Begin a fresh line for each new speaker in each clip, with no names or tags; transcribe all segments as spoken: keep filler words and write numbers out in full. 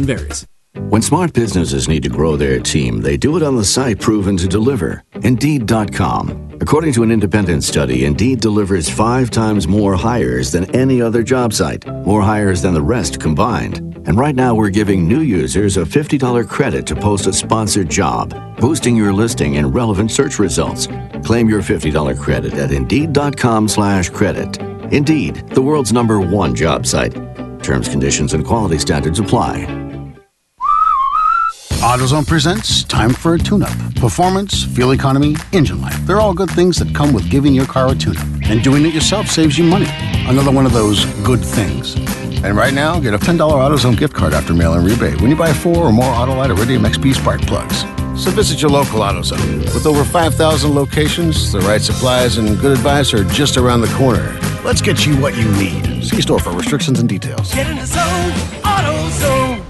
varies.
When smart businesses need to grow their team, they do it on the site proven to deliver, Indeed dot com. According to an independent study, Indeed delivers five times more hires than any other job site, more hires than the rest combined. And right now we're giving new users a fifty dollars credit to post a sponsored job, boosting your listing and relevant search results. Claim your fifty dollars credit at Indeed dot com slash credit. Indeed, the world's number one job site. Terms, conditions, and quality standards apply.
AutoZone presents Time for a Tune-Up. Performance, fuel economy, engine life. They're all good things that come with giving your car a tune-up. And doing it yourself saves you money. Another one of those good things. And right now, get a ten dollars AutoZone gift card after mail-in rebate when you buy four or more Autolite Iridium X P spark plugs. So visit your local AutoZone. With over five thousand locations, the right supplies and good advice are just around the corner. Let's get you what you need. See store for restrictions and details.
Get in the zone, AutoZone.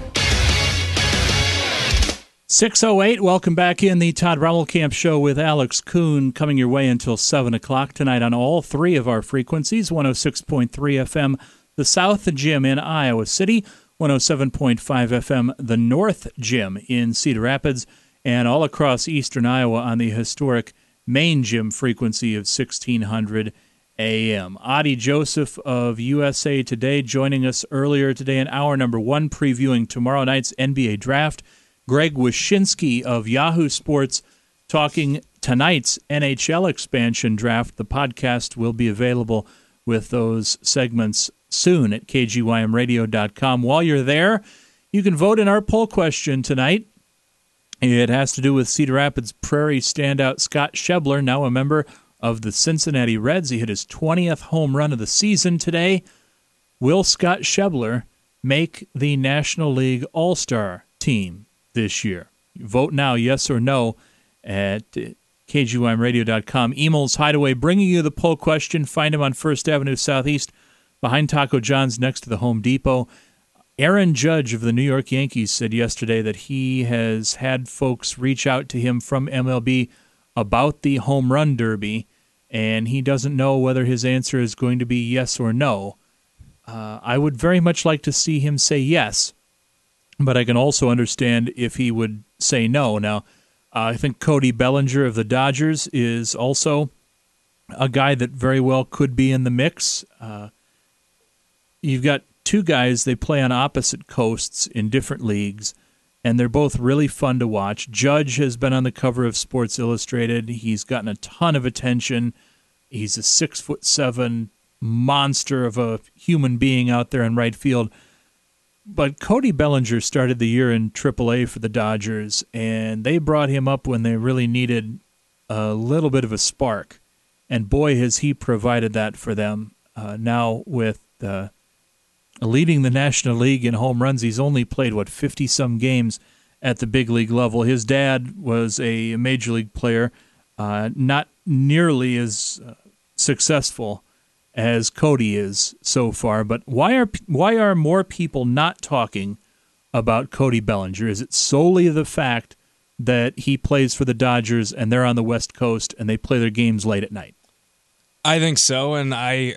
six oh eight, welcome back in the Todd Rommelkamp Show with Alex Kuhn, coming your way until seven o'clock tonight on all three of our frequencies, one oh six point three F M, the South Gym in Iowa City, one oh seven point five F M, the North Gym in Cedar Rapids, and all across eastern Iowa on the historic main gym frequency of sixteen hundred A M. Adi Joseph of U S A Today joining us earlier today in hour number one, previewing tomorrow night's N B A Draft. Greg Wyshynski of Yahoo Sports talking tonight's N H L expansion draft. The podcast will be available with those segments soon at K G Y M radio dot com. While you're there, you can vote in our poll question tonight. It has to do with Cedar Rapids Prairie standout Scott Schebler, now a member of the Cincinnati Reds. He hit his twentieth home run of the season today. Will Scott Schebler make the National League All-Star team this year? Vote now, yes or no, at K G Y M radio dot com. Emil's Hideaway bringing you the poll question. Find him on First Avenue Southeast behind Taco John's next to the Home Depot. Aaron Judge of the New York Yankees said yesterday that he has had folks reach out to him from M L B about the home run derby, and he doesn't know whether his answer is going to be yes or no. Uh, I would very much like to see him say yes, but I can also understand if he would say no. Now, uh, I think Cody Bellinger of the Dodgers is also a guy that very well could be in the mix. Uh, you've got two guys, they play on opposite coasts in different leagues, and they're both really fun to watch. Judge has been on the cover of Sports Illustrated. He's gotten a ton of attention. He's a six foot seven monster of a human being out there in right field. But Cody Bellinger started the year in triple A for the Dodgers, and they brought him up when they really needed a little bit of a spark. And boy, has he provided that for them. Uh, now with uh, leading the National League in home runs, he's only played, what, fifty-some games at the big league level. His dad was a major league player, uh, not nearly as uh, successful as Cody is so far. But why are why are more people not talking about Cody Bellinger? Is it solely the fact that he plays for the Dodgers and they're on the West Coast and they play their games late at night?
I think so, and I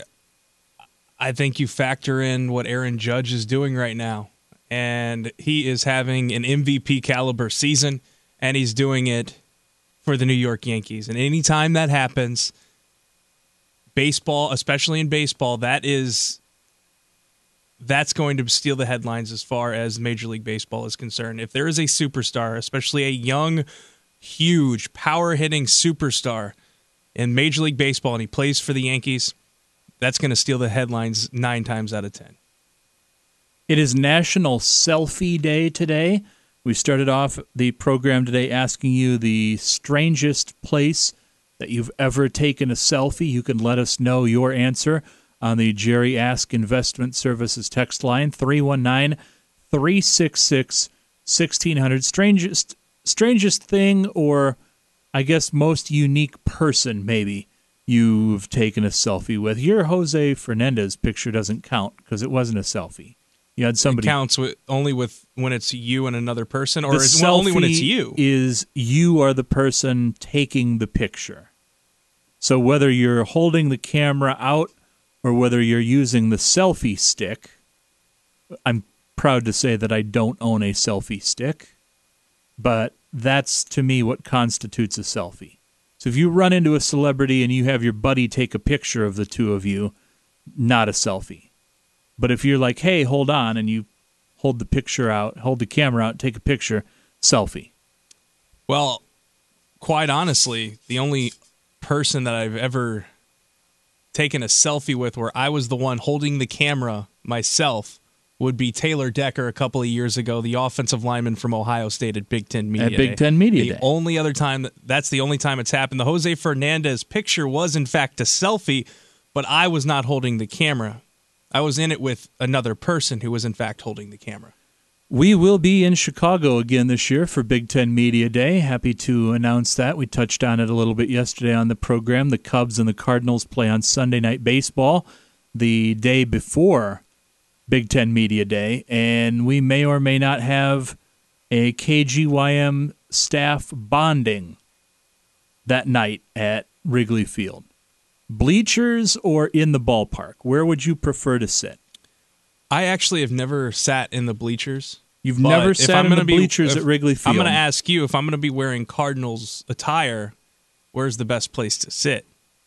I think you factor in what Aaron Judge is doing right now. And he is having an M V P caliber season, and he's doing it for the New York Yankees. And anytime that happens, baseball, especially in baseball, that is that's going to steal the headlines as far as Major League Baseball is concerned. If there is a superstar, especially a young, huge, power-hitting superstar in Major League Baseball, and he plays for the Yankees, that's going to steal the headlines nine times out of ten.
It is National Selfie Day today. We started off the program today asking you the strangest place that you've ever taken a selfie. You can let us know your answer on the Jerry Ask Investment Services text line, three one nine, three six six, one six zero zero. Strangest, strangest thing, or I guess most unique person maybe you've taken a selfie with. Your Jose Fernandez picture doesn't count because it wasn't a selfie. You had somebody.
It counts with, only with when it's you and another person, or
the
is it only when it's you?
Is you are the person taking the picture. So whether you're holding the camera out or whether you're using the selfie stick, I'm proud to say that I don't own a selfie stick, but that's, to me, what constitutes a selfie. So if you run into a celebrity and you have your buddy take a picture of the two of you, not a selfie. But if you're like, hey, hold on, and you hold the picture out, hold the camera out, take a picture, selfie.
Well, quite honestly, the only person that I've ever taken a selfie with where I was the one holding the camera myself would be Taylor Decker a couple of years ago, the offensive lineman from Ohio State at Big Ten Media
At Big
Day.
Ten Media
the
Day.
only other time, that, that's the only time it's happened. The Jose Fernandez picture was, in fact, a selfie, but I was not holding the camera. I was in it with another person who was, in fact, holding the camera.
We will be in Chicago again this year for Big Ten Media Day. Happy to announce that. We touched on it a little bit yesterday on the program. The Cubs and the Cardinals play on Sunday Night Baseball the day before Big Ten Media Day, and we may or may not have a K G Y M staff bonding that night at Wrigley Field. Bleachers or in the ballpark? Where would you prefer to sit?
I actually have never sat in the bleachers.
You've
but
never
if
sat
I'm
in the
gonna be-
bleachers
if-
at Wrigley Field?
I'm going to ask you, if I'm going to be wearing Cardinals attire, where's the best place to sit?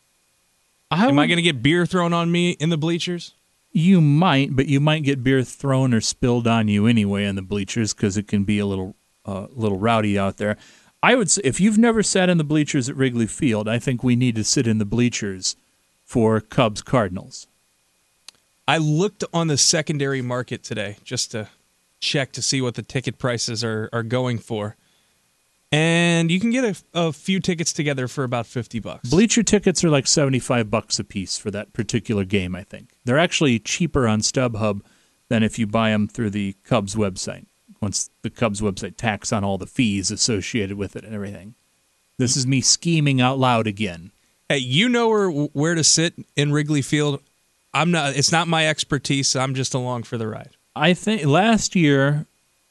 I
Am
would,
I going to get beer thrown on me in the bleachers?
You might, but you might get beer thrown or spilled on you anyway in the bleachers because it can be a little, uh, little rowdy out there. I would say if you've never sat in the bleachers at Wrigley Field, I think we need to sit in the bleachers for Cubs Cardinals.
I looked on the secondary market today just to check to see what the ticket prices are, are going for. And you can get a, a few tickets together for about fifty bucks.
Bleacher tickets are like seventy-five bucks a piece for that particular game, I think. They're actually cheaper on StubHub than if you buy them through the Cubs website, once the Cubs website tacks on all the fees associated with it and everything. This is me scheming out loud again.
Hey, you know where, where to sit in Wrigley Field. I'm not. It's not my expertise. I'm just along for the ride.
I think last year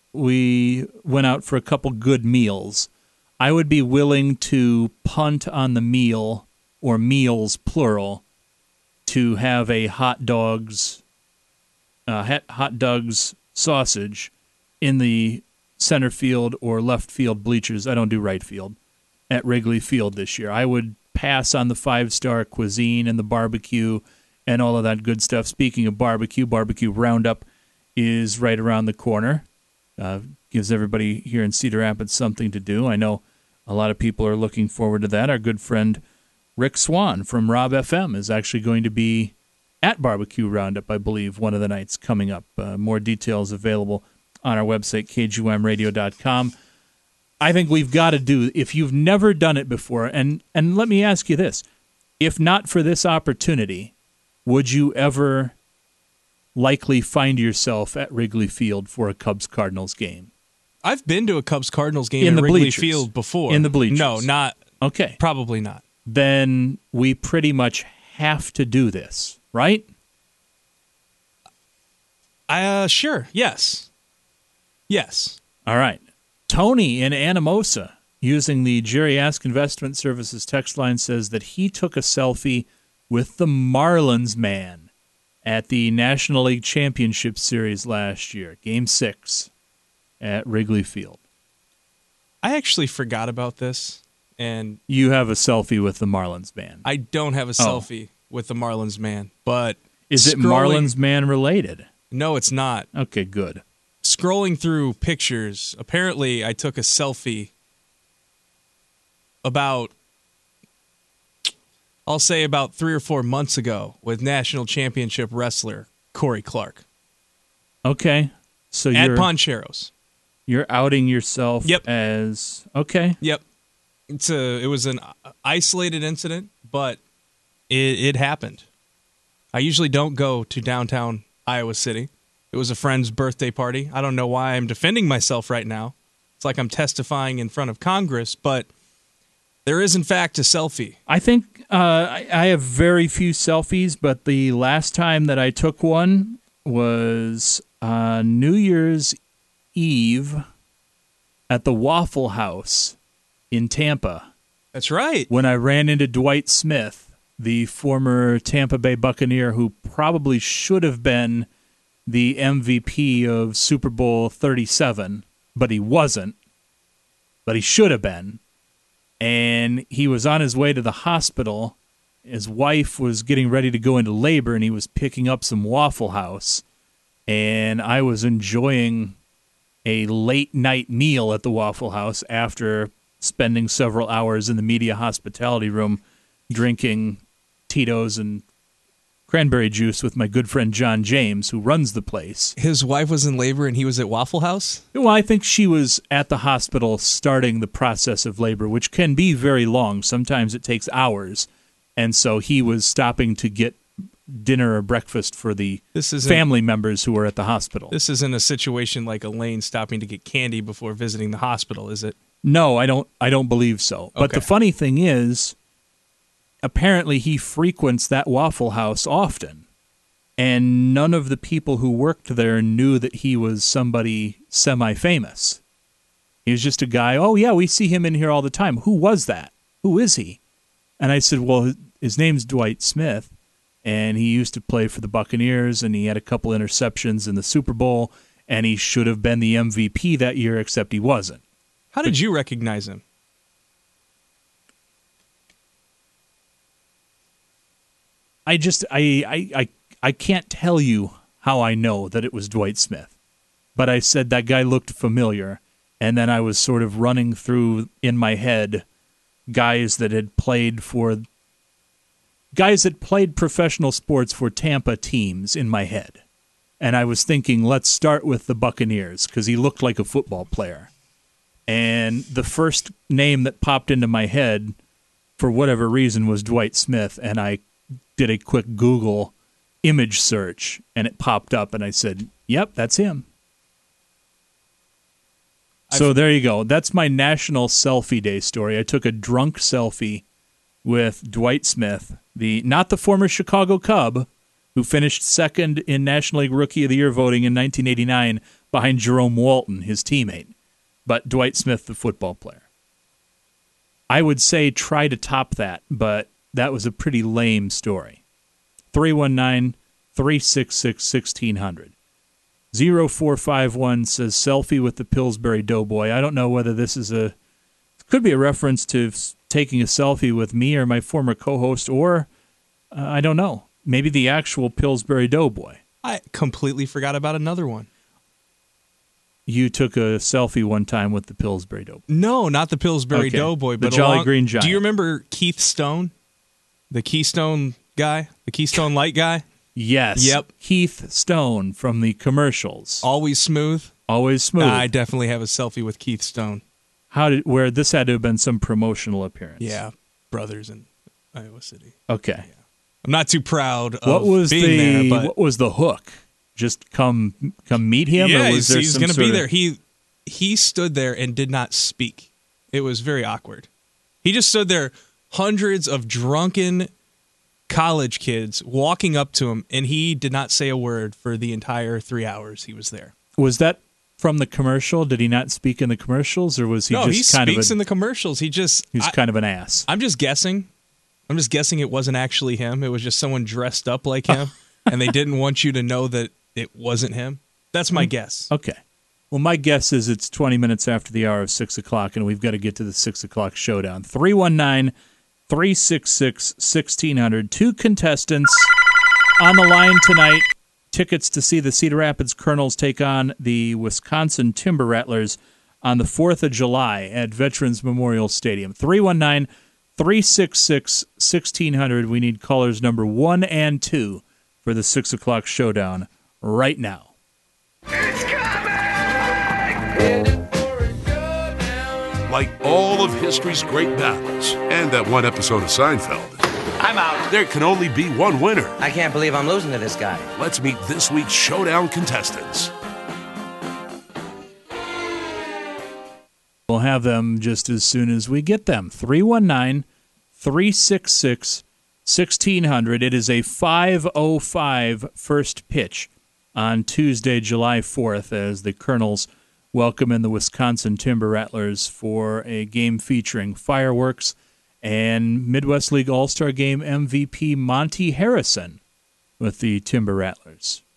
we went out for a couple good meals. I would be willing to punt on the meal, or meals plural, to have a hot dogs, uh, hot dogs sausage in the center field or left field bleachers. I don't do right field at Wrigley Field this year. I would pass on the five-star cuisine and the barbecue and all of that good stuff. Speaking of barbecue, Barbecue Roundup is right around the corner. Uh, gives everybody here in Cedar Rapids something to do. I know a lot of people are looking forward to that. Our good friend Rick Swan from Rob F M is actually going to be at Barbecue Roundup, I believe, one of the nights coming up. Uh, more details available on our website, K G U M radio dot com. I think we've got to do, if you've never done it before, and, and let me ask you this. If not for this opportunity, would you ever likely find yourself at Wrigley Field for a Cubs-Cardinals game?
I've been to a Cubs-Cardinals game
In
at
the
Wrigley
bleachers.
Field before.
In the bleachers.
No, not.
Okay.
Probably not.
Then we pretty much have to do this, right?
Uh, sure. Yes. Yes.
All right. Tony in Anamosa, using the Jerry Ask Investment Services text line, says that he took a selfie with the Marlins man at the National League Championship Series last year, Game six at Wrigley Field.
I actually forgot about this, and
You have a selfie with the Marlins man.
I don't have a selfie with the Marlins man, but
Is it
scrolling-
Marlins man related?
No, it's not.
Okay, good.
Scrolling through pictures, apparently I took a selfie about, I'll say about three or four months ago with national championship wrestler Corey Clark
Okay. So
at
you're
Poncheros.
you're outing yourself
Yep.
as okay.
Yep. It's a, it was an isolated incident, but it, it happened. I usually don't go to downtown Iowa City. It was a friend's birthday party. I don't know why I'm defending myself right now. It's like I'm testifying in front of Congress, but there is, in fact, a selfie.
I think uh, I, I have very few selfies, but the last time that I took one was uh, New Year's Eve at the Waffle House in Tampa
That's right.
when I ran into Dwight Smith, the former Tampa Bay Buccaneer who probably should have been the M V P of Super Bowl thirty-seven, but he wasn't, but he should have been. And he was on his way to the hospital. His wife was getting ready to go into labor, and he was picking up some Waffle House. And I was enjoying a late-night meal at the Waffle House after spending several hours in the media hospitality room drinking Tito's and cranberry juice with my good friend John James, who runs the place.
His wife was in labor and he was at Waffle House?
Well, I think she was at the hospital starting the process of labor, which can be very long. Sometimes it takes hours. And so he was stopping to get dinner or breakfast for the family members who were at the hospital.
This isn't a situation like Elaine stopping to get candy before visiting the hospital, is it?
No, I don't I don't believe so. But
Okay.
the funny thing is, apparently he frequents that Waffle House often, and none of the people who worked there knew that he was somebody semi-famous. He was just a guy, oh yeah, we see him in here all the time. Who was that? Who is he? And I said, well, his name's Dwight Smith, and he used to play for the Buccaneers, and he had a couple interceptions in the Super Bowl, and he should have been the M V P that year, except he wasn't.
How did you recognize him?
I just I, I I I can't tell you how I know that it was Dwight Smith, but I said that guy looked familiar, and then I was sort of running through in my head guys that had played for guys that played professional sports for Tampa teams in my head, and I was thinking, let's start with the Buccaneers because he looked like a football player, and the first name that popped into my head for whatever reason was Dwight Smith, and I did a quick Google image search, and it popped up, and I said, yep, that's him. I've, so there you go. That's my National Selfie Day story. I took a drunk selfie with Dwight Smith, the not the former Chicago Cub, who finished second in National League Rookie of the Year voting in nineteen eighty-nine behind Jerome Walton, his teammate, but Dwight Smith, the football player. I would say try to top that, but that was a pretty lame story. three one nine, three six six, one six zero zero. zero four five one says selfie with the Pillsbury Doughboy. I don't know whether this is a could be a reference to taking a selfie with me or my former co-host, or uh, I don't know, maybe the actual Pillsbury Doughboy.
I completely forgot about another one.
You took a selfie one time with the Pillsbury Doughboy.
No, not the Pillsbury
Okay.
Doughboy,
The
but
Jolly
along-
Green Giant.
Do you remember Keith Stone? The Keystone guy? The Keystone Light guy?
Yes.
Yep.
Keith Stone from the commercials.
Always smooth?
Always smooth.
I definitely have a selfie with Keith Stone.
How did where this had to have been some promotional appearance?
Yeah, brothers in Iowa City.
Okay.
I'm not too proud of
What was
being
the
there, but
what was the hook? Just come come meet him,
yeah,
or was
he's,
there
he's
some
going to
sort
be
of-
there. He he stood there and did not speak. It was very awkward. He just stood there, hundreds of drunken college kids walking up to him, and he did not say a word for the entire three hours he was there.
Was that from the commercial? Did he not speak in the commercials, or was he
no,
just
he
kind
speaks
of a,
in the commercials. He just
he was
I,
kind of an ass?
I'm just guessing. I'm just guessing it wasn't actually him. It was just someone dressed up like him, and they didn't want you to know that it wasn't him. That's my guess.
Okay. Well, my guess is it's twenty minutes after the hour of six o'clock, and we've got to get to the six o'clock showdown. three one nine, three six six, one six zero zero. Two contestants on the line tonight. Tickets to see the Cedar Rapids Colonels take on the Wisconsin Timber Rattlers on the fourth of July at Veterans Memorial Stadium. three one nine, three six six, one six zero zero. We need callers number one and two for the six o'clock showdown right now.
Like all of history's great battles and that one episode of Seinfeld,
I'm out.
there can only be one winner.
I can't believe I'm losing to this guy.
Let's meet this week's showdown contestants.
We'll have them just as soon as we get them. three one nine, three six six, one six zero zero. It is a five oh five first pitch on Tuesday, July fourth, as the Colonels welcome in the Wisconsin Timber Rattlers for a game featuring fireworks and Midwest League All-Star Game M V P Monty Harrison with the Timber Rattlers.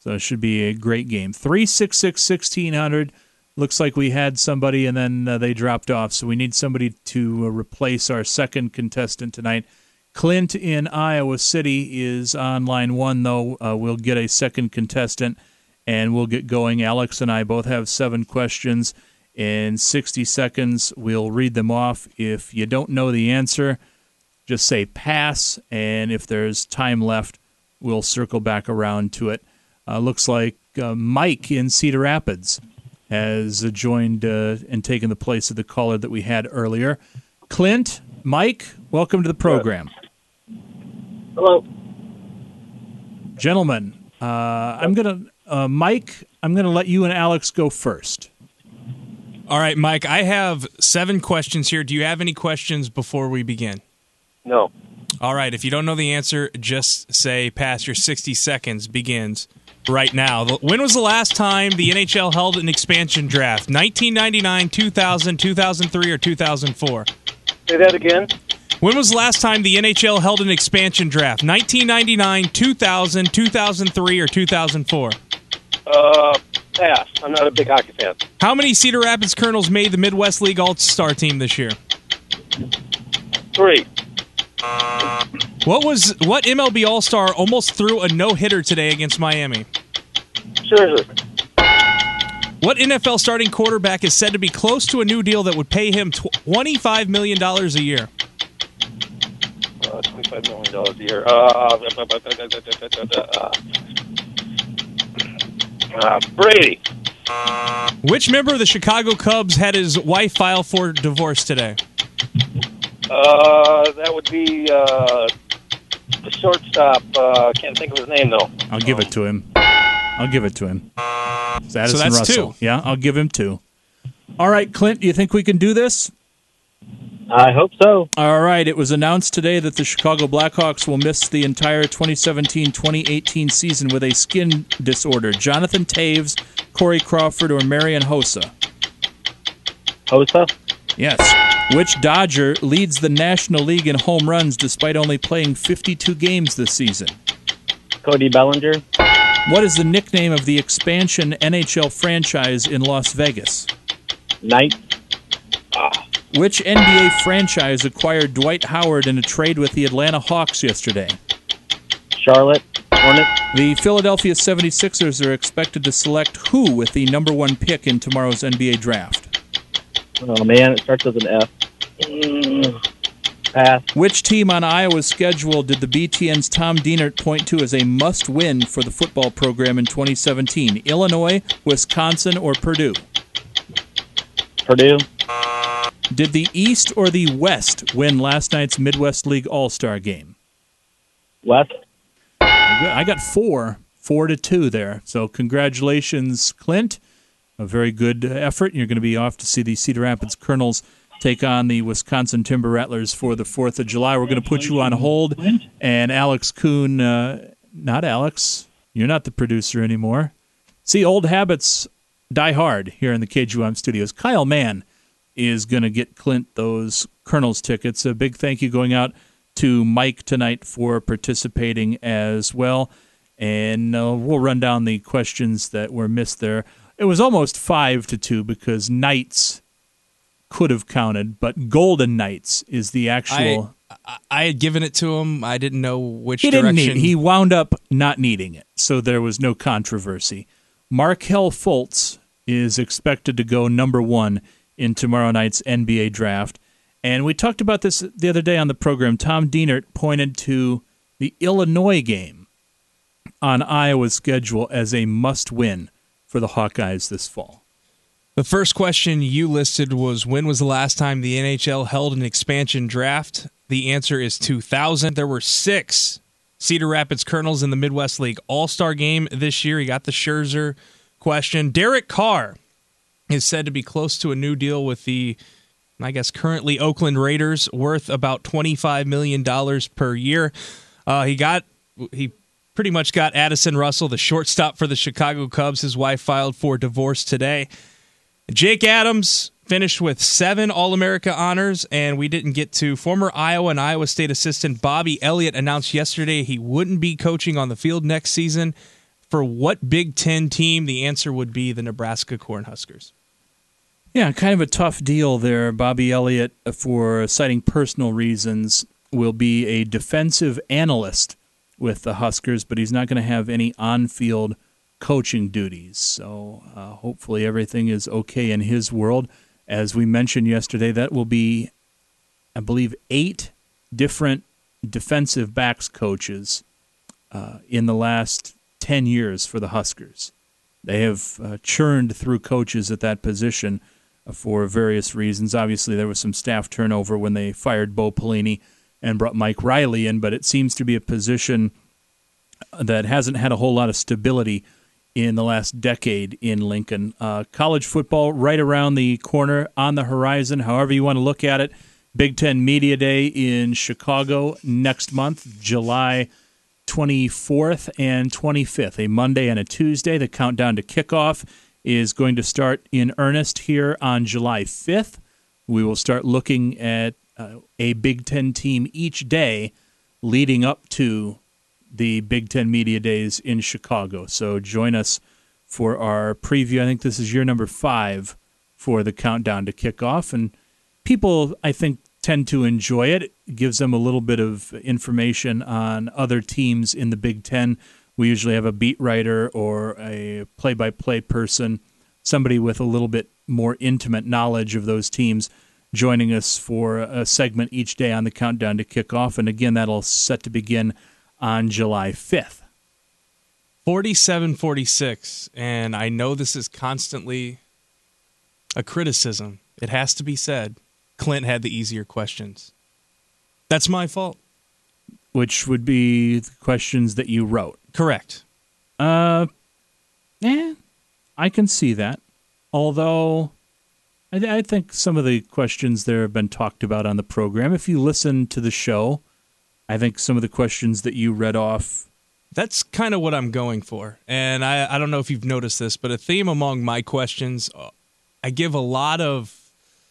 So it should be a great game. three six six, sixteen hundred. Looks like we had somebody and then uh, they dropped off. So we need somebody to uh, replace our second contestant tonight. Clint in Iowa City is on line one, though. Uh, we'll get a second contestant, and we'll get going. Alex and I both have seven questions. In sixty seconds, we'll read them off. If you don't know the answer, just say pass, and if there's time left, we'll circle back around to it. Uh, looks like uh, Mike in Cedar Rapids has uh, joined uh, and taken the place of the caller that we had earlier. Clint, Mike, welcome to the program.
Hello.
Gentlemen, uh, I'm going to, uh, Mike, I'm going to let you and Alex go first.
All right, Mike, I have seven questions here. Do you have any questions before we begin?
No.
All right, if you don't know the answer, just say pass. Your sixty seconds begins right now. When was the last time the N H L held an expansion draft? nineteen ninety-nine, two thousand, two thousand three, or two thousand four?
Say that again.
When was the last time the N H L held an expansion draft? nineteen ninety-nine, two thousand, two thousand three, or two thousand four?
Uh, pass. I'm not a big hockey fan.
How many Cedar Rapids Colonels made the Midwest League All-Star team this year?
Three.
What was what M L B All-Star almost threw a no-hitter today against Miami?
Scherzer.
What N F L starting quarterback is said to be close to a new deal that would pay him twenty-five million dollars a year?
Uh, twenty-five million dollars a year. Uh, uh, uh, Brady.
Which member of the Chicago Cubs had his wife file for divorce today?
Uh, that would be uh, the shortstop. Uh, can't think of his name, though.
I'll give it to him. I'll give it to him. It's Addison
so that's
Russell.
two.
Yeah, I'll give him two. All right, Clint, do you think we can do this?
I hope so.
All right, it was announced today that the Chicago Blackhawks will miss the entire twenty seventeen twenty eighteen season with a skin disorder. Jonathan Taves, Corey Crawford, or Marian Hossa?
Hossa?
Yes. Which Dodger leads the National League in home runs despite only playing fifty-two games this season?
Cody Bellinger.
What is the nickname of the expansion N H L franchise in Las Vegas?
Knight.
Which N B A franchise acquired Dwight Howard in a trade with the Atlanta Hawks yesterday?
Charlotte Hornets.
The Philadelphia seventy-sixers are expected to select who with the number one pick in tomorrow's N B A draft?
Oh, man, it starts with an F. Mm, pass.
Which team on Iowa's schedule did the B T N's Tom Dienert point to as a must-win for the football program in twenty seventeen? Illinois, Wisconsin, or Purdue?
Purdue.
Did the East or the West win last night's Midwest League All-Star game?
West.
I got four, four to two there. So congratulations, Clint. A very good effort. You're going to be off to see the Cedar Rapids Colonels take on the Wisconsin Timber Rattlers for the fourth of July. We're going to put you on hold. And Alex Kuhn, uh, not Alex, you're not the producer anymore. See, old habits die hard here in the K G U M studios. Kyle Mann is going to get Clint those Colonels tickets. A big thank you going out to Mike tonight for participating as well. And uh, we'll run down the questions that were missed there. It was almost five to two because Knights could have counted, but Golden Knights is the actual.
I, I had given it to him. I didn't know which
he
direction.
Didn't need, he wound up not needing it, so there was no controversy. Markelle Fultz is expected to go number one in tomorrow night's N B A draft. And we talked about this the other day on the program. Tom Dienert pointed to the Illinois game on Iowa's schedule as a must-win for the Hawkeyes this fall.
The first question you listed was, when was the last time the N H L held an expansion draft? The answer is two thousand. There were six Cedar Rapids Colonels in the Midwest League All-Star game this year. He got the Scherzer question. Derek Carr is said to be close to a new deal with the, I guess, currently Oakland Raiders, worth about twenty-five million dollars per year. Uh, he got he pretty much got Addison Russell, the shortstop for the Chicago Cubs. His wife filed for divorce today. Jake Adams finished with seven All-America honors, and we didn't get to former Iowa and Iowa State assistant Bobby Elliott announced yesterday he wouldn't be coaching on the field next season. for what Big Ten team, the answer would be the Nebraska Cornhuskers.
Yeah, kind of a tough deal there. Bobby Elliott, for citing personal reasons, will be a defensive analyst with the Huskers, but he's not going to have any on-field coaching duties. So uh, hopefully everything is okay in his world. As we mentioned yesterday, that will be, I believe, eight different defensive backs coaches uh, in the last ten years for the Huskers. They have uh, churned through coaches at that position for various reasons. Obviously, there was some staff turnover when they fired Bo Pelini and brought Mike Riley in, but it seems to be a position that hasn't had a whole lot of stability in the last decade in Lincoln. Uh, college football right around the corner, on the horizon, however you want to look at it. Big Ten Media Day in Chicago next month, July twenty-fourth and twenty-fifth, a Monday and a Tuesday. The countdown to kickoff is going to start in earnest here on July fifth. We will start looking at uh, a Big Ten team each day leading up to the Big Ten Media Days in Chicago. So join us for our preview. I think this is year number five for the countdown to kickoff. And people, I think, tend to enjoy it. It gives them a little bit of information on other teams in the Big Ten. We usually have a beat writer or a play-by-play person, somebody with a little bit more intimate knowledge of those teams, joining us for a segment each day on the countdown to kickoff. And again, that'll set to begin on July fifth.
forty-seven forty-six, and I know this is constantly a criticism. It has to be said. Clint had the easier questions. That's my fault.
Which would be the questions that you wrote.
Correct.
Uh, eh, I can see that. Although, I, th- I think some of the questions there have been talked about on the program. If you listen to the show, I think some of the questions that you read off.
That's kind of what I'm going for. And I, I don't know if you've noticed this, but a theme among my questions, I give a lot of,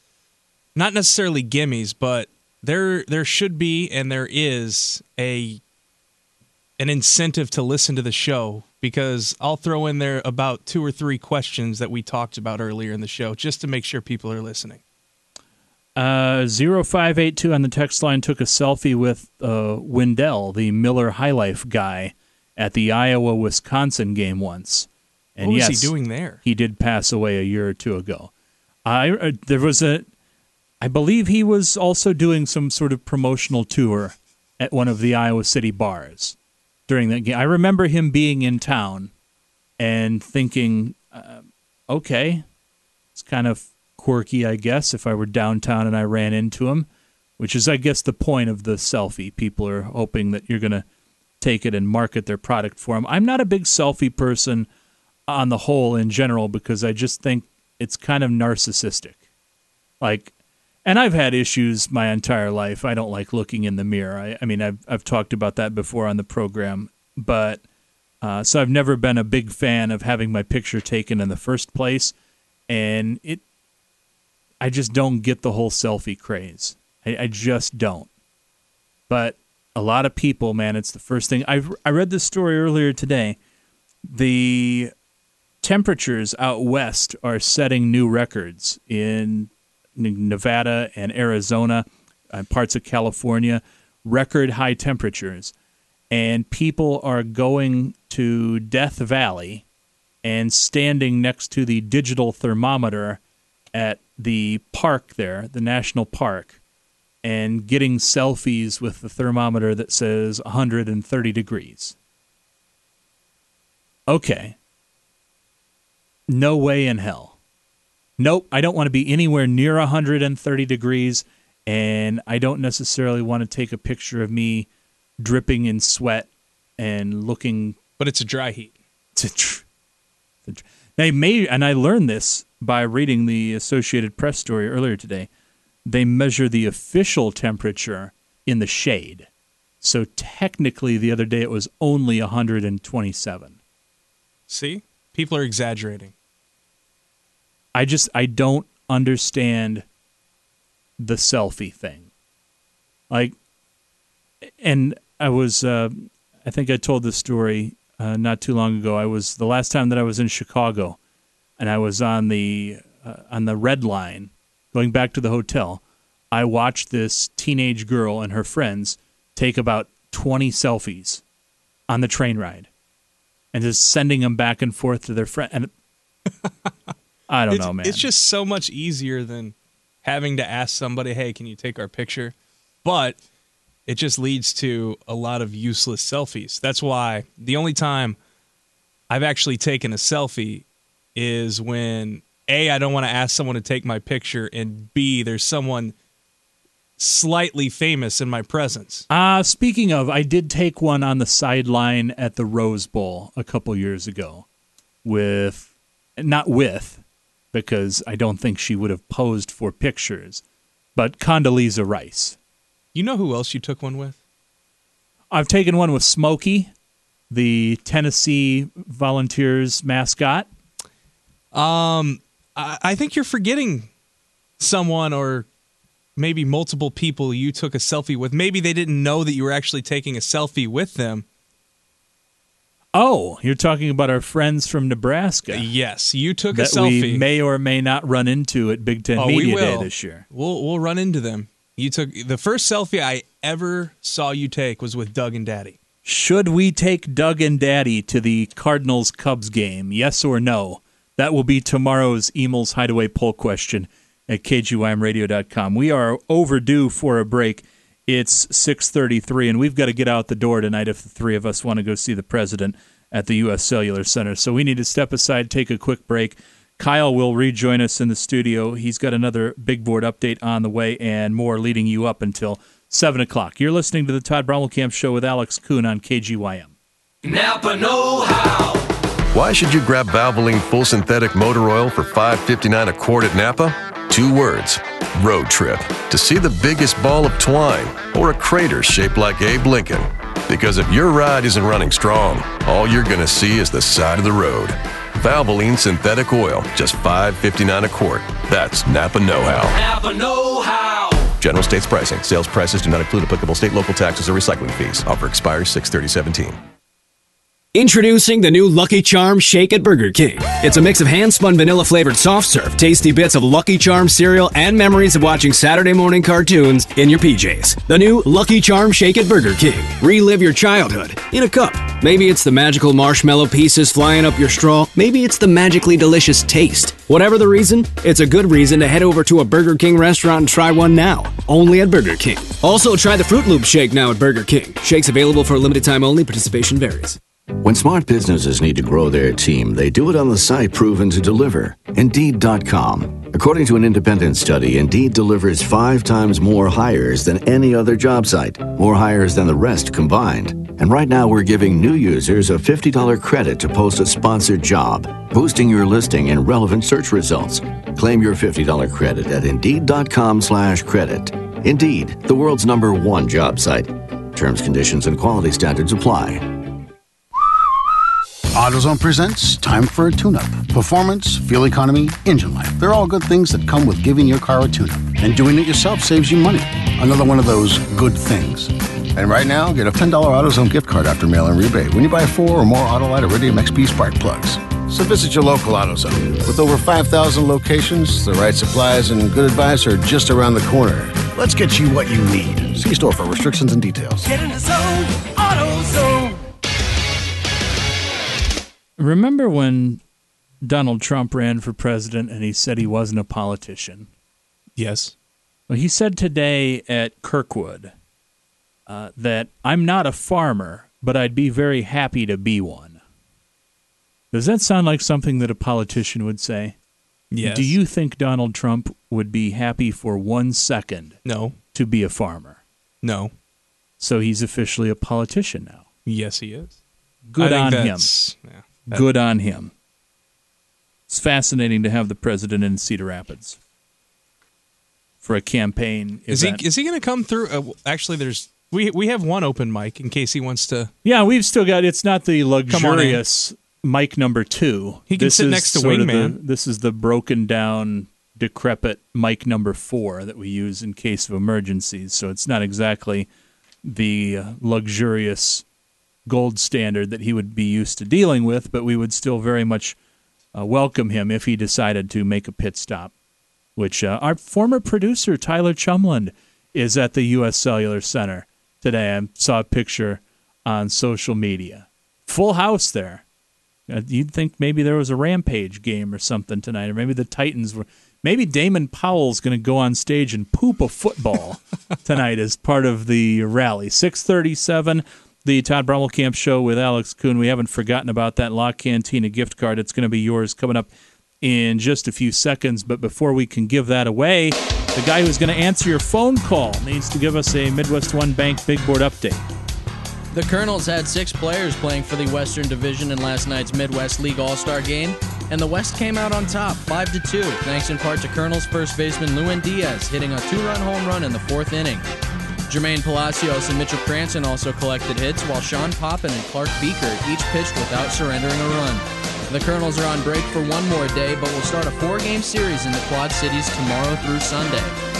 not necessarily gimmies, but there there should be and there is a an incentive to listen to the show, because I'll throw in there about two or three questions that we talked about earlier in the show just to make sure people are listening.
Uh, zero five eight two on the text line took a selfie with uh, Wendell, the Miller High Life guy, at the Iowa-Wisconsin game once. And
what was
yes,
he doing there?
He did pass away a year or two ago. I uh, there was a, I believe he was also doing some sort of promotional tour at one of the Iowa City bars during that game. I remember him being in town and thinking, uh, okay, it's kind of quirky, I guess, if I were downtown and I ran into him, which is, I guess, the point of the selfie. People are hoping that you're going to take it and market their product for them. I'm not a big selfie person on the whole in general, because I just think it's kind of narcissistic. Like, and I've had issues my entire life. I don't like looking in the mirror. I, I mean, I've I've talked about that before on the program, but uh, so I've never been a big fan of having my picture taken in the first place, and it. I just don't get the whole selfie craze. I, I just don't. But a lot of people, man, it's the first thing. I I read this story earlier today. The temperatures out west are setting new records in Nevada and Arizona, and parts of California, record high temperatures. And people are going to Death Valley and standing next to the digital thermometer at the park there, the national park, and getting selfies with the thermometer that says one hundred thirty degrees. Okay. No way in hell. Nope, I don't want to be anywhere near one hundred thirty degrees, and I don't necessarily want to take a picture of me dripping in sweat and looking...
But it's a dry heat.
It's a tr- it's a tr- they may, and I learned this by reading the Associated Press story earlier today. They measure the official temperature in the shade. So technically, the other day, it was only one hundred twenty-seven.
See? People are exaggerating.
I just, I don't understand the selfie thing. Like, and I was, uh, I think I told this story uh, not too long ago. I was the last time that I was in Chicago, and I was on the uh, on the Red Line going back to the hotel. I watched this teenage girl and her friends take about twenty selfies on the train ride, and just sending them back and forth to their friend. And I don't
it's,
know, man.
It's just so much easier than having to ask somebody, "Hey, can you take our picture?" But it just leads to a lot of useless selfies. That's why the only time I've actually taken a selfie is when A, I don't want to ask someone to take my picture, and B, there's someone slightly famous in my presence.
Uh, speaking of, I did take one on the sideline at the Rose Bowl a couple years ago with, not with, because I don't think she would have posed for pictures, but Condoleezza Rice.
You know who else you took one with?
I've taken one with Smokey, the Tennessee Volunteers mascot.
Um, I, I think you're forgetting someone or maybe multiple people you took a selfie with. Maybe they didn't know that you were actually taking a selfie with them.
Oh, you're talking about our friends from Nebraska.
Yes, you took
that
a selfie.
We may or may not run into at Big Ten
oh,
Media
we will.
Day this year.
We'll we'll run into them. You took the first selfie I ever saw you take was with Doug and Daddy.
Should we take Doug and Daddy to the Cardinals-Cubs game? Yes or no? That will be tomorrow's Emel's Hideaway poll question at K G Y M radio dot com. We are overdue for a break. It's six thirty-three, and we've got to get out the door tonight if the three of us want to go see the president at the U S Cellular Center. So we need to step aside, take a quick break. Kyle will rejoin us in the studio. He's got another big board update on the way and more leading you up until seven o'clock. You're listening to the Todd Brommelkamp Show with Alex Kuhn on K G Y M.
Napa know-how.
Why should you grab Valvoline Full Synthetic Motor Oil for five fifty-nine a quart at Napa? Two words, road trip. To see the biggest ball of twine or a crater shaped like Abe Lincoln. Because if your ride isn't running strong, all you're going to see is the side of the road. Valvoline Synthetic Oil, just five fifty-nine a quart. That's Napa know-how.
Napa know-how.
General States pricing. Sales prices do not include applicable state, local taxes, or recycling fees. Offer expires six thirty seventeen.
Introducing the new Lucky Charms Shake at Burger King. It's a mix of hand-spun vanilla-flavored soft serve, tasty bits of Lucky Charms cereal, and memories of watching Saturday morning cartoons in your P Js. The new Lucky Charms Shake at Burger King. Relive your childhood in a cup. Maybe it's the magical marshmallow pieces flying up your straw. Maybe it's the magically delicious taste. Whatever the reason, it's a good reason to head over to a Burger King restaurant and try one now. Only at Burger King. Also, try the Fruit Loop Shake now at Burger King. Shakes available for a limited time only. Participation varies.
When smart businesses need to grow their team, they do it on the site proven to deliver, Indeed dot com. According to an independent study, Indeed delivers five times more hires than any other job site, more hires than the rest combined. And right now we're giving new users a fifty dollars credit to post a sponsored job, boosting your listing and relevant search results. Claim your fifty dollars credit at Indeed dot com slash credit. Indeed, the world's number one job site. Terms, conditions, and quality standards apply.
AutoZone presents Time for a Tune-Up. Performance, fuel economy, engine life. They're all good things that come with giving your car a tune-up. And doing it yourself saves you money. Another one of those good things. And right now, get a ten dollars AutoZone gift card after mail-in rebate when you buy four or more Autolite Iridium X P spark plugs. So visit your local AutoZone. With over five thousand locations, the right supplies and good advice are just around the corner. Let's get you what you need. See store for restrictions and details.
Get in the zone, AutoZone.
Remember when Donald Trump ran for president and he said he wasn't a politician?
Yes.
Well, he said today at Kirkwood uh, that I'm not a farmer, but I'd be very happy to be one. Does that sound like something that a politician would say?
Yes.
Do you think Donald Trump would be happy for one second
No.
to be a farmer?
No.
So he's officially a politician now.
Yes, he is.
Good
I
on
think
him.
that's- Yeah. That-
Good on him. It's fascinating to have the president in Cedar Rapids for a campaign
Is he
event.
is he going to come through? Uh, actually, there's we we have one open mic in case he wants to.
Yeah, we've still got. It's not the luxurious mic number two.
He can
This
sit
is
next to
sort of
Wingman.
the- This is the broken down, decrepit mic number four that we use in case of emergencies. So it's not exactly the uh, luxurious gold standard that he would be used to dealing with, but we would still very much uh, welcome him if he decided to make a pit stop, which uh, our former producer, Tyler Chumland, is at the U S Cellular Center today. I saw a picture on social media. Full house there. Uh, you'd think maybe there was a Rampage game or something tonight, or maybe the Titans were... Maybe Damon Powell's going to go on stage and poop a football tonight as part of the rally. six thirty-seven, the Todd Brummelkamp Show with Alex Kuhn. We haven't forgotten about that La Cantina gift card. It's going to be yours coming up in just a few seconds. But before we can give that away, the guy who's going to answer your phone call needs to give us a Midwest One Bank Big Board update.
The Colonels had six players playing for the Western Division in last night's Midwest League All-Star Game, and the West came out on top, five to two, thanks in part to Colonels first baseman Lewin Diaz hitting a two-run home run in the fourth inning. Jermaine Palacios and Mitchell Cranston also collected hits, while Sean Poppin and Clark Beaker each pitched without surrendering a run. The Colonels are on break for one more day, but will start a four-game series in the Quad Cities tomorrow through Sunday.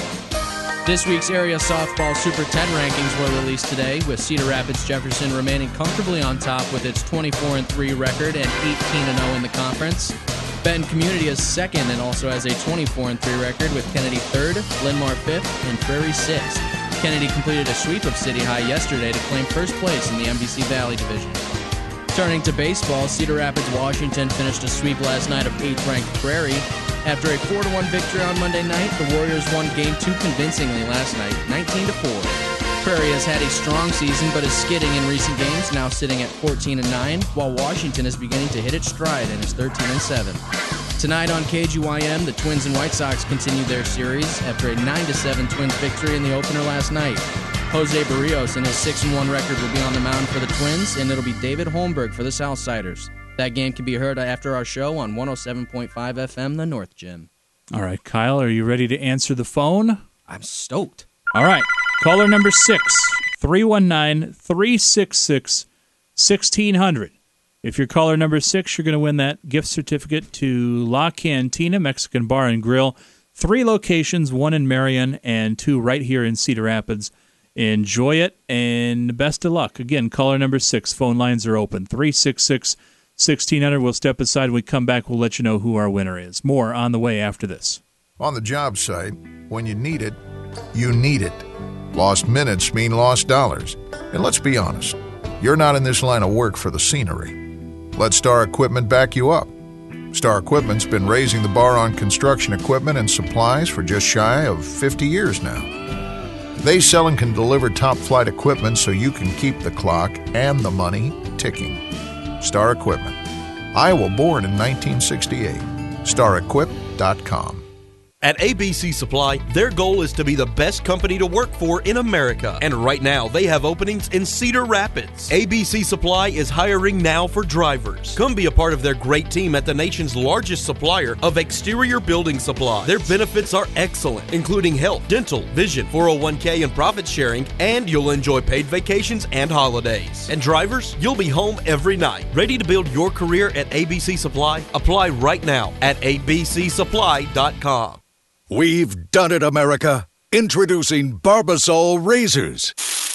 This week's area softball Super ten rankings were released today, with Cedar Rapids Jefferson remaining comfortably on top with its twenty-four and three record and eighteen and oh in the conference. Benton Community is second and also has a twenty-four and three record, with Kennedy third, Linmar fifth, and Prairie sixth. Kennedy completed a sweep of City High yesterday to claim first place in the M V C Valley Division. Turning to baseball, Cedar Rapids Washington finished a sweep last night of eighth-ranked Prairie. After a four to one victory on Monday night, the Warriors won Game two convincingly last night, nineteen to four. Prairie has had a strong season but is skidding in recent games, now sitting at fourteen and nine, while Washington is beginning to hit its stride and is thirteen and seven. Tonight on K G Y M, the Twins and White Sox continue their series after a nine to seven Twins victory in the opener last night. Jose Barrios and his six and one record will be on the mound for the Twins, and it'll be David Holmberg for the Southsiders. That game can be heard after our show on one oh seven point five F M, The North Gym.
All right, Kyle, are you ready to answer the phone?
I'm stoked.
All right, caller number six, three one nine, three six six, one six zero zero. If you're caller number six, you're going to win that gift certificate to La Cantina Mexican Bar and Grill. Three locations, one in Marion and two right here in Cedar Rapids. Enjoy it, and best of luck. Again, caller number six, phone lines are open, three six six, one six zero zero. We'll step aside. When we come back, we'll let you know who our winner is. More on the way after this.
On the job site, when you need it, you need it. Lost minutes mean lost dollars. And let's be honest, you're not in this line of work for the scenery. Let Star Equipment back you up. Star Equipment's been raising the bar on construction equipment and supplies for just shy of fifty years now. They sell and can deliver top-flight equipment so you can keep the clock and the money ticking. Star Equipment. Iowa born in nineteen sixty-eight. star equip dot com.
At A B C Supply, their goal is to be the best company to work for in America. And right now, they have openings in Cedar Rapids. A B C Supply is hiring now for drivers. Come be a part of their great team at the nation's largest supplier of exterior building supplies. Their benefits are excellent, including health, dental, vision, four oh one k, and profit sharing, and you'll enjoy paid vacations and holidays. And drivers, you'll be home every night. Ready to build your career at A B C Supply? Apply right now at a b c supply dot com.
We've done it, America. Introducing Barbasol Razors.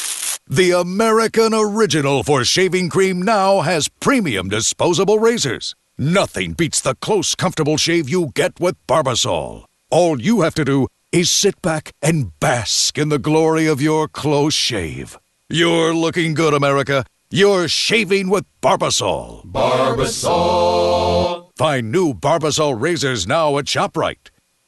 The American original for shaving cream now has premium disposable razors. Nothing beats the close, comfortable shave you get with Barbasol. All you have to do is sit back and bask in the glory of your close shave. You're looking good, America. You're shaving with Barbasol.
Barbasol.
Find new Barbasol razors now at ShopRite.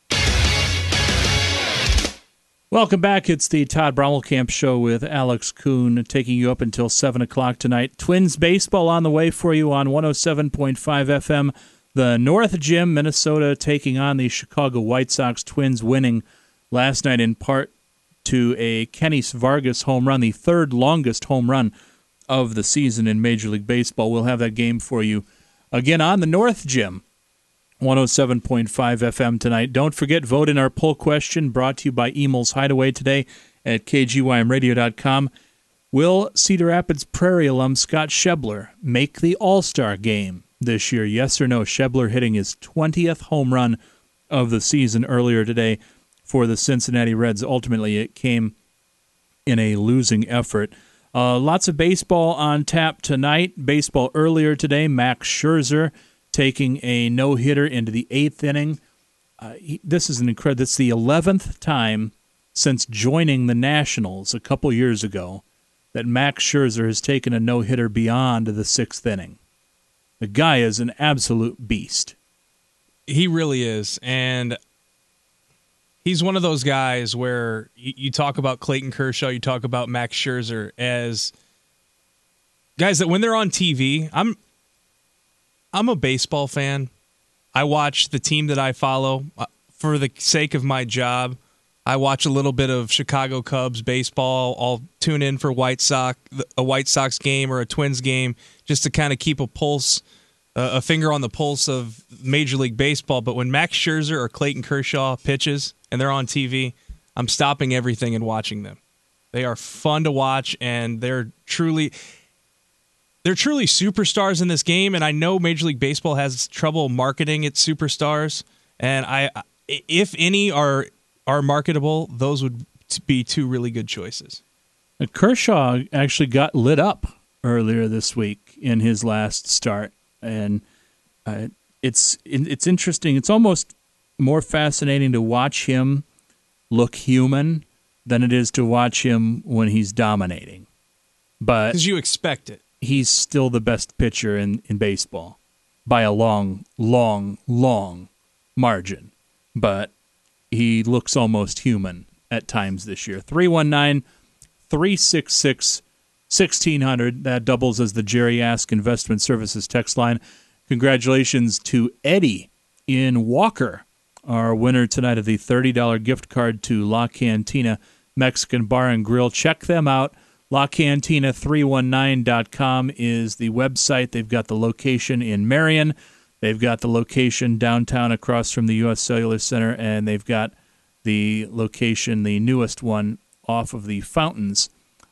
Welcome back. It's the Todd Brummelkamp Show with Alex Kuhn, taking you up until seven o'clock tonight. Twins baseball on the way for you on one oh seven point five F M. The North Gym, Minnesota, taking on the Chicago White Sox. Twins winning last night in part to a Kenny Vargas home run, the third longest home run of the season in Major League Baseball. We'll have that game for you again on the North Gym. one oh seven point five F M tonight. Don't forget, vote in our poll question brought to you by Emel's Hideaway today at k g y m radio dot com. Will Cedar Rapids Prairie alum Scott Schebler make the All-Star game this year? Yes or no? Schebler hitting his twentieth home run of the season earlier today for the Cincinnati Reds. Ultimately, it came in a losing effort. Uh, lots of baseball on tap tonight. Baseball earlier today, Max Scherzer taking a no-hitter into the eighth inning. Uh, he, this is an incredible. It's the eleventh time since joining the Nationals a couple years ago that Max Scherzer has taken a no-hitter beyond the sixth inning. The guy is an absolute beast.
He really is, and he's one of those guys where you, you talk about Clayton Kershaw, you talk about Max Scherzer as guys that when they're on T V, I'm I'm a baseball fan. I watch the team that I follow for the sake of my job. I watch a little bit of Chicago Cubs baseball. I'll tune in for White Sox, a White Sox game or a Twins game just to kind of keep a pulse, uh, a finger on the pulse of Major League Baseball. But when Max Scherzer or Clayton Kershaw pitches and they're on T V, I'm stopping everything and watching them. They are fun to watch, and they're truly they're truly superstars in this game. And I know Major League Baseball has trouble marketing its superstars, and I, if any are are marketable, those would be two really good choices.
Kershaw actually got lit up earlier this week in his last start, and uh, it's it's interesting. It's almost more fascinating to watch him look human than it is to watch him when he's dominating. But
because you expect it,
he's still the best pitcher in, in baseball by a long, long, long margin. But he looks almost human at times this year. three one nine, three six six, one six zero zero. That doubles as the Jerry Ask Investment Services text line. Congratulations to Eddie in Walker, our winner tonight of the thirty dollars gift card to La Cantina Mexican Bar and Grill. Check them out. La Cantina three one nine dot com is the website. They've got the location in Marion. They've got the location downtown across from the U S Cellular Center, and they've got the location, the newest one, off of the Fountains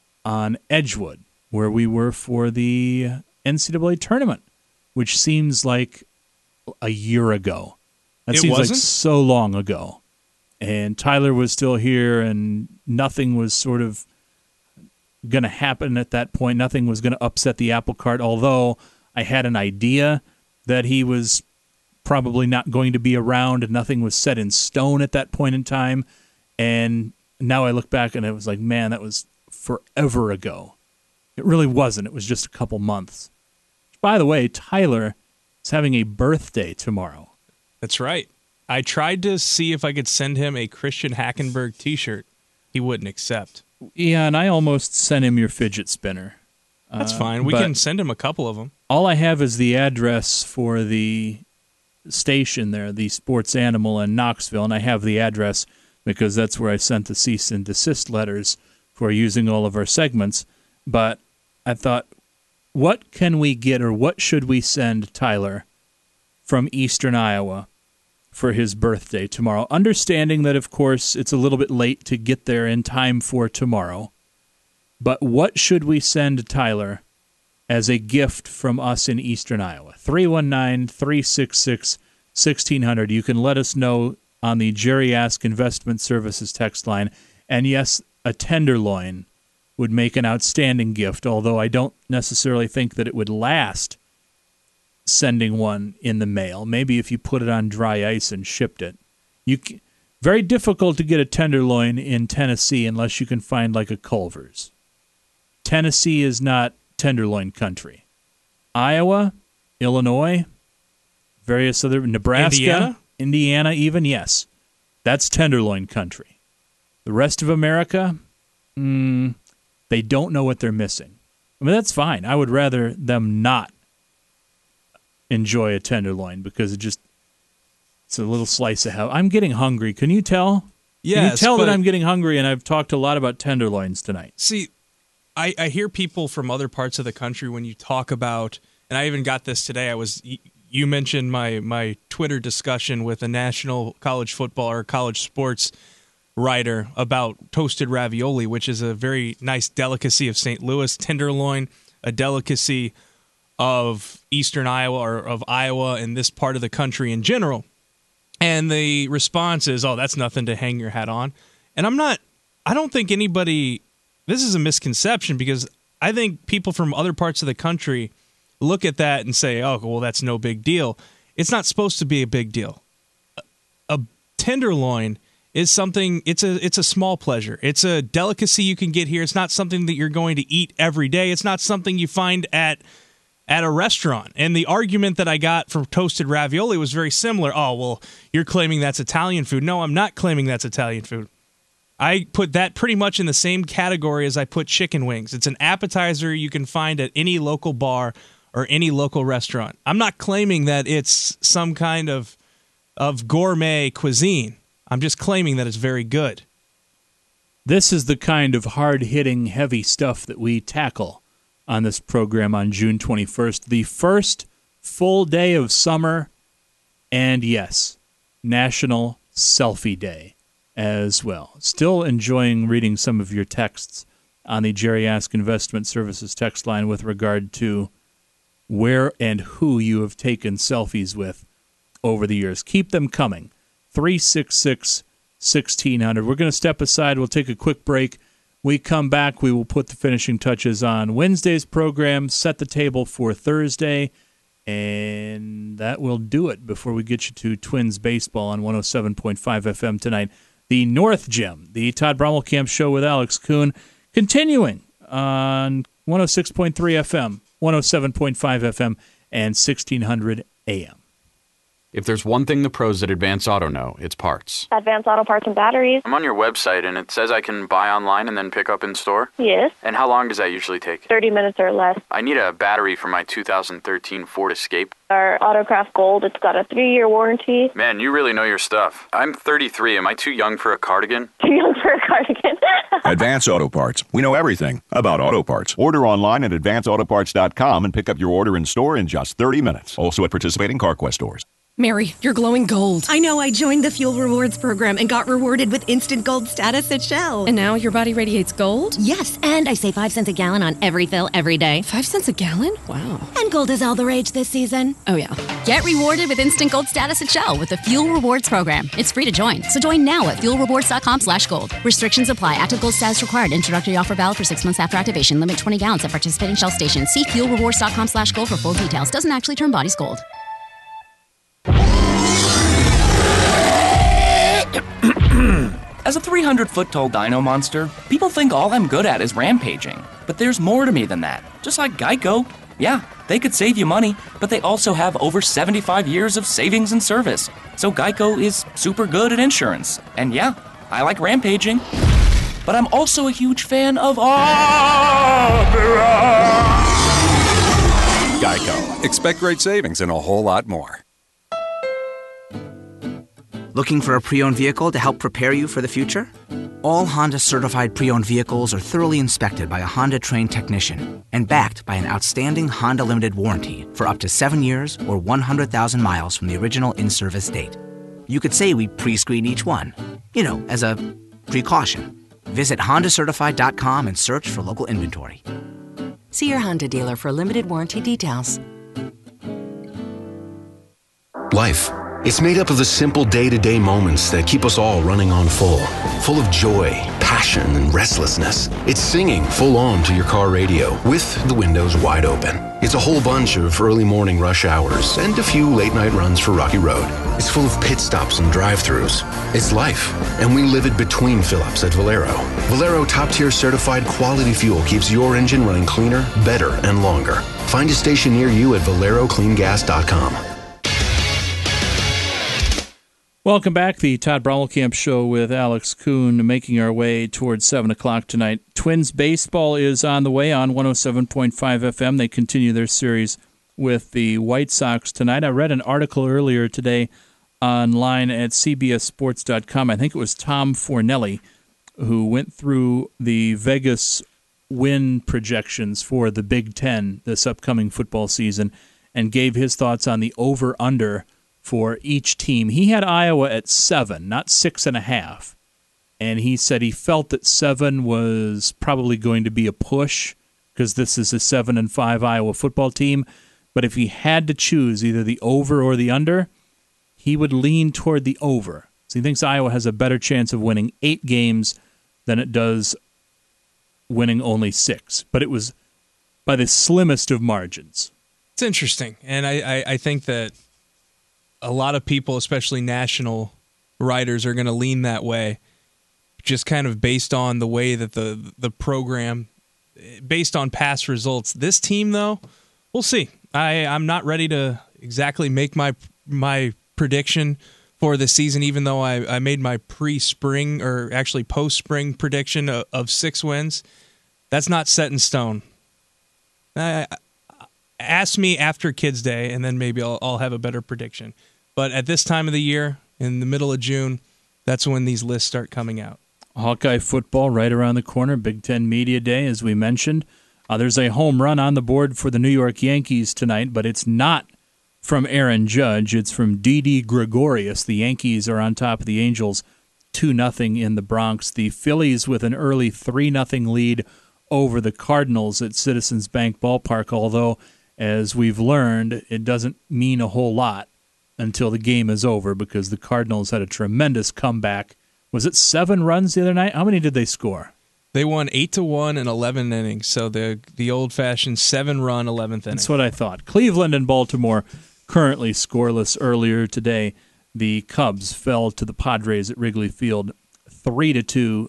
on Edgewood, where we were for the N C double A tournament, which seems like a year ago. That
It
seems
wasn't?
like so long ago. And Tyler was still here, and nothing was sort of going to happen at that point. Nothing was going to upset the apple cart, although I had an idea that he was probably not going to be around, and nothing was set in stone at that point in time. And now I look back and it was like, man, that was forever ago. It really wasn't. It was just a couple months. By the way, Tyler is having a birthday tomorrow.
That's right. I tried to see if I could send him a Christian Hackenberg t-shirt. He wouldn't accept.
Yeah, and I almost sent him your fidget spinner.
That's
Uh,
fine. We
but
can send him a couple of them.
All I have is the address for the station there, the Sports Animal in Knoxville, and I have the address because that's where I sent the cease and desist letters for using all of our segments. But I thought, what can we get, or what should we send Tyler from Eastern Iowa for his birthday tomorrow? Understanding that, of course, it's a little bit late to get there in time for tomorrow. But what should we send Tyler as a gift from us in Eastern Iowa? three one nine, three six six, one six zero zero. You can let us know on the Jerry Ask Investment Services text line. And yes, a tenderloin would make an outstanding gift, although I don't necessarily think that it would last sending one in the mail. Maybe if you put it on dry ice and shipped it. You c- very difficult to get a tenderloin in Tennessee unless you can find like a Culver's. Tennessee is not tenderloin country. Iowa, Illinois, various other, Nebraska,
Indiana?
Indiana even, yes. That's tenderloin country. The rest of America, mm, they don't know what they're missing. I mean, that's fine. I would rather them not enjoy a tenderloin because it just, it's a little slice of hell. I'm getting hungry. Can you tell?
Yes,
Can you tell
but-
that I'm getting hungry, and I've talked a lot about tenderloins tonight.
See, I, I hear people from other parts of the country when you talk about, and I even got this today. I was you mentioned my my Twitter discussion with a national college football or college sports writer about toasted ravioli, which is a very nice delicacy of Saint Louis. Tenderloin, a delicacy of Eastern Iowa or of Iowa and this part of the country in general. And the response is, "Oh, that's nothing to hang your hat on." And I'm not. I don't think anybody. This is a misconception because I think people from other parts of the country look at that and say, oh, well, that's no big deal. It's not supposed to be a big deal. A tenderloin is something, it's a it's a small pleasure. It's a delicacy you can get here. It's not something that you're going to eat every day. It's not something you find at at a restaurant. And the argument that I got for toasted ravioli was very similar. Oh, well, you're claiming that's Italian food. No, I'm not claiming that's Italian food. I put that pretty much in the same category as I put chicken wings. It's an appetizer you can find at any local bar or any local restaurant. I'm not claiming that it's some kind of of gourmet cuisine. I'm just claiming that it's very good.
This is the kind of hard-hitting, heavy stuff that we tackle on this program on June twenty-first, the first full day of summer, and yes, National Selfie Day as well. Still enjoying reading some of your texts on the Jerry Ask Investment Services text line with regard to where and who you have taken selfies with over the years. Keep them coming. three six six, one six zero zero. We're going to step aside. We'll take a quick break. We come back. We will put the finishing touches on Wednesday's program, set the table for Thursday, and that will do it before we get you to Twins baseball on one oh seven point five F M tonight. The North Gym, the Todd Brommelkamp Show with Alex Kuhn, continuing on one oh six point three F M, one oh seven point five F M, and sixteen hundred A M.
If there's one thing the pros at Advance Auto know, it's parts.
Advance Auto Parts and Batteries.
I'm on your website, and it says I can buy online and then pick up in store?
Yes.
And how long does that usually take?
thirty minutes or less.
I need a battery for my two thousand thirteen Ford Escape.
Our Autocraft Gold, it's got a three-year warranty.
Man, you really know your stuff. I'm thirty-three. Am I too young for a cardigan?
Too young for a cardigan.
Advance Auto Parts. We know everything about auto parts. Order online at advance auto parts dot com and pick up your order in store in just thirty minutes. Also at participating CarQuest stores.
Mary, you're glowing gold. I know. I joined the Fuel Rewards program and got rewarded with instant gold status at Shell. And now your body radiates gold? Yes, and I save five cents a gallon on every fill every day. Five cents a gallon? Wow. And gold is all the rage this season. Oh, yeah.
Get rewarded with instant gold status at Shell with the Fuel Rewards program. It's free to join, so join now at fuel rewards dot com slash gold. Restrictions apply. Active gold status required. Introductory offer valid for six months after activation. Limit twenty gallons at participating Shell stations. See fuel rewards dot com slash gold for full details. Doesn't actually turn bodies gold.
As a three hundred foot tall dino monster, people think all I'm good at is rampaging. But there's more to me than that. Just like Geico. Yeah, they could save you money, but they also have over seventy-five years of savings and service. So Geico is super good at insurance. And yeah, I like rampaging. But I'm also a huge fan of opera.
Geico. Expect great savings and a whole lot more.
Looking for a pre-owned vehicle to help prepare you for the future? All Honda-certified pre-owned vehicles are thoroughly inspected by a Honda-trained technician and backed by an outstanding Honda Limited warranty for up to seven years or one hundred thousand miles from the original in-service date. You could say we pre-screen each one, you know, as a precaution. Visit honda certified dot com and search for local inventory.
See your Honda dealer for limited warranty details.
Life. It's made up of the simple day-to-day moments that keep us all running on full. Full of joy, passion, and restlessness. It's singing full on to your car radio with the windows wide open. It's a whole bunch of early morning rush hours and a few late-night runs for Rocky Road. It's full of pit stops and drive-thrus. It's life, and we live it between fill-ups at Valero. Valero top-tier certified quality fuel keeps your engine running cleaner, better, and longer. Find a station near you at valero clean gas dot com.
Welcome back. The Todd Brommelkamp Show with Alex Kuhn, making our way towards seven o'clock tonight. Twins baseball is on the way on one oh seven point five F M. They continue their series with the White Sox tonight. I read an article earlier today online at C B S sports dot com. I think it was Tom Fornelli who went through the Vegas win projections for the Big Ten this upcoming football season and gave his thoughts on the over-under for each team. He had Iowa at seven, not six and a half. And he said he felt that seven was probably going to be a push because this is a seven and five Iowa football team. But if he had to choose either the over or the under, he would lean toward the over. So he thinks Iowa has a better chance of winning eight games than it does winning only six. But it was by the slimmest of margins.
It's interesting, and I, I, I think that a lot of people, especially national writers, are going to lean that way, just kind of based on the way that the the program, based on past results. This team, though, we'll see. I, I'm not ready to exactly make my my prediction for the season, even though I, I made my pre-spring or actually post-spring prediction of, of six wins. That's not set in stone. I, ask me after Kids Day, and then maybe I'll, I'll have a better prediction. But at this time of the year, in the middle of June, that's when these lists start coming out.
Hawkeye football right around the corner, Big Ten Media Day, as we mentioned. Uh, there's a home run on the board for the New York Yankees tonight, but it's not from Aaron Judge. It's from Didi Gregorius. The Yankees are on top of the Angels two nothing in the Bronx. The Phillies with an early three nothing lead over the Cardinals at Citizens Bank Ballpark, although, as we've learned, it doesn't mean a whole lot until the game is over because the Cardinals had a tremendous comeback. Was it seven runs the other night? How many did they score?
They won eight to one in eleven innings, so the the old-fashioned seven-run eleventh inning.
That's what I thought. Cleveland and Baltimore currently scoreless. Earlier today, the Cubs fell to the Padres at Wrigley Field three to two.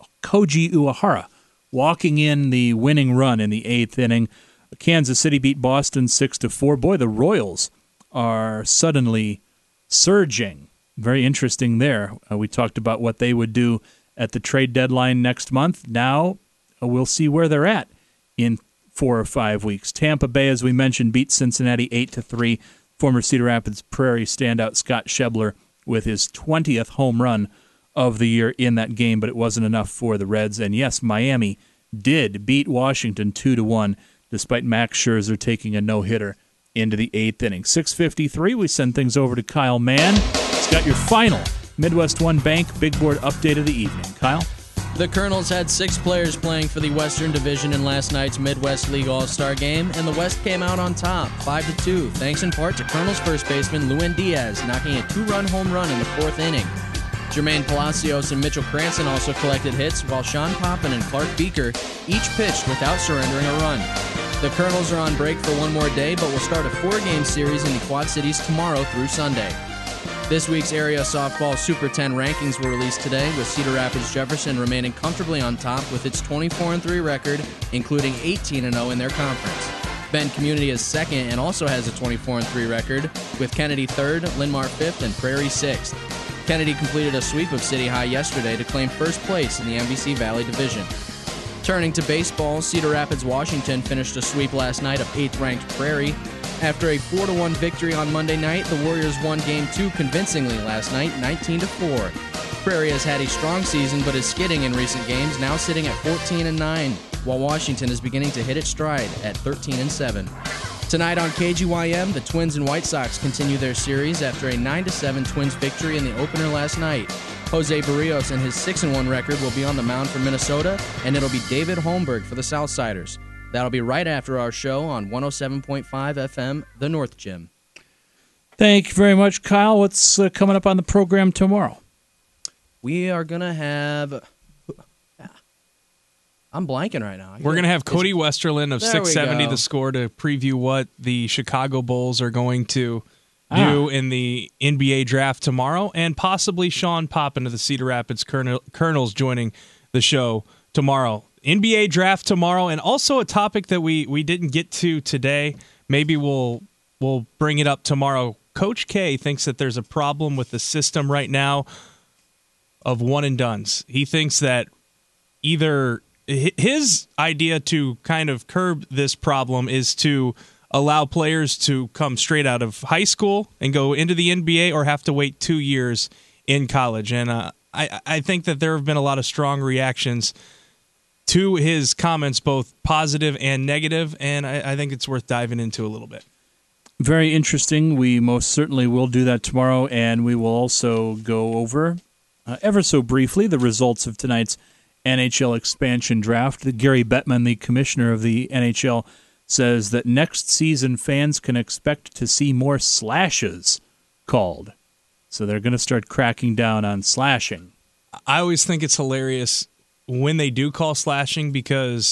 Koji Uehara walking in the winning run in the eighth inning. Kansas City beat Boston six to four. Boy, the Royals are suddenly surging. Very interesting there. Uh, we talked about what they would do at the trade deadline next month. Now uh, we'll see where they're at in four or five weeks. Tampa Bay, as we mentioned, beat Cincinnati eight to three. Former Cedar Rapids Prairie standout Scott Schebler with his twentieth home run of the year in that game, but it wasn't enough for the Reds. And yes, Miami did beat Washington two to one, despite Max Scherzer taking a no-hitter into the eighth inning. six fifty-three, we send things over to Kyle Mann. He's got your final Midwest One Bank Big Board update of the evening. Kyle?
The Colonels had six players playing for the Western Division in last night's Midwest League All-Star Game, and the West came out on top, five to two, thanks in part to Colonels first baseman Lewin Diaz knocking a two-run home run in the fourth inning. Jermaine Palacios and Mitchell Cranston also collected hits, while Sean Poppin and Clark Beaker each pitched without surrendering a run. The Colonels are on break for one more day, but will start a four-game series in the Quad Cities tomorrow through Sunday. This week's area softball Super ten rankings were released today, with Cedar Rapids Jefferson remaining comfortably on top with its twenty-four and three record, including eighteen and oh in their conference. Bend Community is second and also has a twenty-four and three record, with Kennedy third, Linn-Mar fifth, and Prairie sixth. Kennedy completed a sweep of City High yesterday to claim first place in the M V C Valley Division. Turning to baseball, Cedar Rapids Washington finished a sweep last night of eighth-ranked Prairie. After a four to one victory on Monday night, the Warriors won Game two convincingly last night, nineteen to four. Prairie has had a strong season but is skidding in recent games, now sitting at fourteen and nine, while Washington is beginning to hit its stride at thirteen and seven. Tonight on K G Y M, the Twins and White Sox continue their series after a nine to seven Twins victory in the opener last night. Jose Barrios and his six and one record will be on the mound for Minnesota, and it'll be David Holmberg for the Southsiders. That'll be right after our show on one oh seven point five F M, The North Gym.
Thank you very much, Kyle. What's uh, coming up on the program tomorrow?
We are going to have... I'm blanking right now.
We're going to have Cody Westerlin of six seventy The Score to preview what the Chicago Bulls are going to do ah. in the N B A draft tomorrow, and possibly Sean Poppin of the Cedar Rapids Colonels joining the show tomorrow. N B A draft tomorrow, and also a topic that we, we didn't get to today. Maybe we'll we'll bring it up tomorrow. Coach K thinks that there's a problem with the system right now of one and dones. He thinks that either his idea to kind of curb this problem is to allow players to come straight out of high school and go into the N B A, or have to wait two years in college. And uh, I, I think that there have been a lot of strong reactions to his comments, both positive and negative, and I, I think it's worth diving into a little bit.
Very interesting. We most certainly will do that tomorrow, and we will also go over, uh, ever so briefly, the results of tonight's N H L expansion draft. Gary Bettman, the commissioner of the N H L, says that next season fans can expect to see more slashes called. So they're going to start cracking down on slashing.
I always think it's hilarious when they do call slashing, because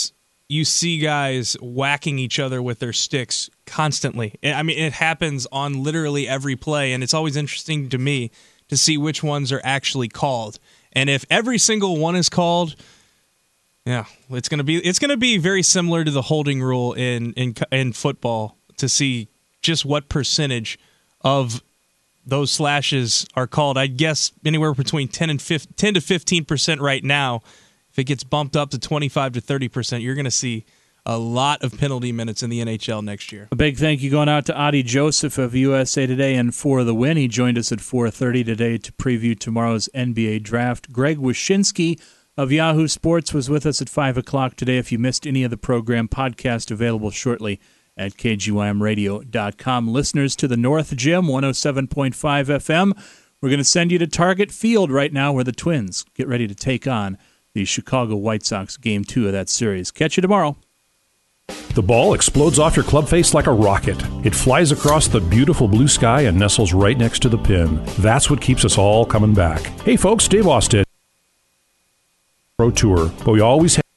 you see guys whacking each other with their sticks constantly. I mean, it happens on literally every play, and it's always interesting to me to see which ones are actually called. And if every single one is called, yeah, it's gonna be it's gonna be very similar to the holding rule in in in football to see just what percentage of those slashes are called. I guess anywhere between ten and fifteen, ten to fifteen percent right now. If it gets bumped up to twenty-five to thirty percent, you're going to see a lot of penalty minutes in the N H L next year.
A big thank you going out to Adi Joseph of U S A Today and For the Win. He joined us at four thirty today to preview tomorrow's N B A draft. Greg Wyshynski of Yahoo Sports was with us at five o'clock today. If you missed any of the program, podcast available shortly at K G Y M radio dot com. Listeners to the North Gym, one oh seven point five F M, we're going to send you to Target Field right now where the Twins get ready to take on the Chicago White Sox, game two of that series. Catch you tomorrow.
The ball explodes off your club face like a rocket. It flies across the beautiful blue sky and nestles right next to the pin. That's what keeps us all coming back. Hey folks, Dave Austin. Pro Tour, but we always have